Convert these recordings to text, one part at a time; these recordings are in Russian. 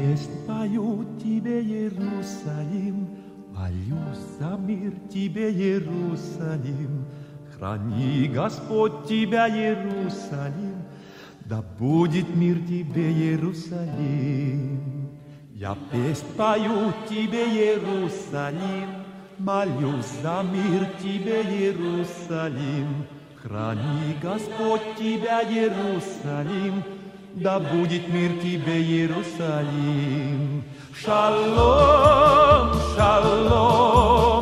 песнь пою тебе, Иерусалим, молюсь за мир тебе, Иерусалим. Храни, Господь, тебя, Иерусалим, да будет мир тебе, Иерусалим. Я песнь пою тебе, Иерусалим, молюсь за мир тебе, Иерусалим. Храни, Господь, тебя, Иерусалим, да будет мир тебе, Иерусалим. Шалом, шалом,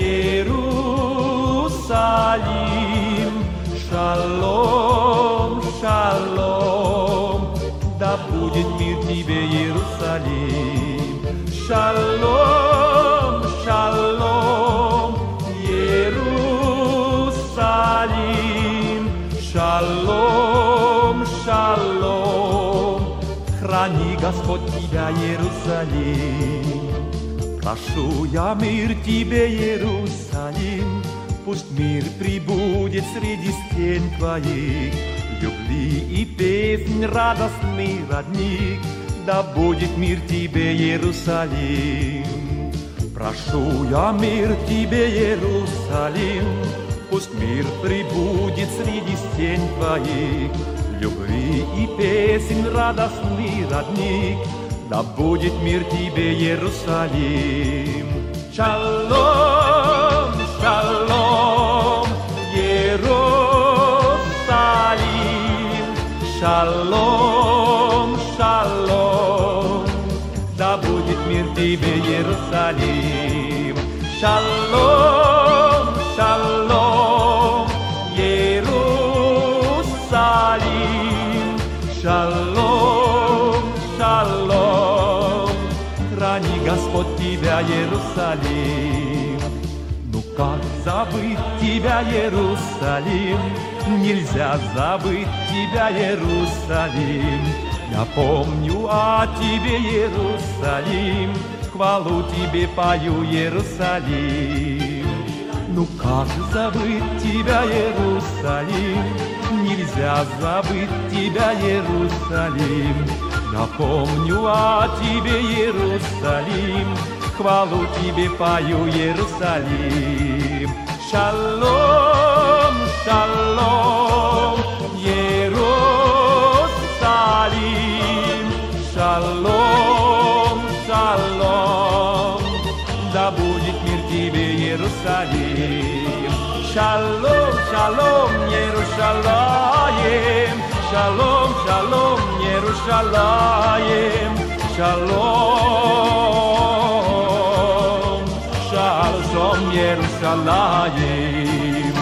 Иерусалим. Шалом, шалом, да будет мир тебе, Иерусалим. Шалом, шалом, Иерусалим. Шалом, шалом, храни, Господь, тебя, Иерусалим. Прошу я мир тебе, Иерусалим, пусть мир прибудет среди стен твоих, любви и песнь радостный родник, да будет мир тебе, Иерусалим. Прошу я мир тебе, Иерусалим, пусть мир прибудет среди стен твоих, любви и песен радостный родник, да будет мир тебе, Иерусалим. Шалом, шалом, Иерусалим. Шалом, шалом, да будет мир тебе, Иерусалим. Шалом, шалом, Иерусалим. Шалом, шалом, храни, Господь, тебя, Иерусалим. Ну как забыть тебя, Иерусалим? Нельзя забыть тебя, Иерусалим. Я помню о тебе, Иерусалим, хвалу тебе пою, Иерусалим. Ну как забыть тебя, Иерусалим? Нельзя забыть тебя, Иерусалим. Я помню о тебе, Иерусалим, хвалу тебе пою, Иерусалим. Шалом, шалом, Иерусалим. Шалом, шалом, да будет мир тебе, Иерусалим. Шалом, шалом, Иерусалим. Шалом, шалом, Иерусалим. Шалом, шалом, Иерусалим.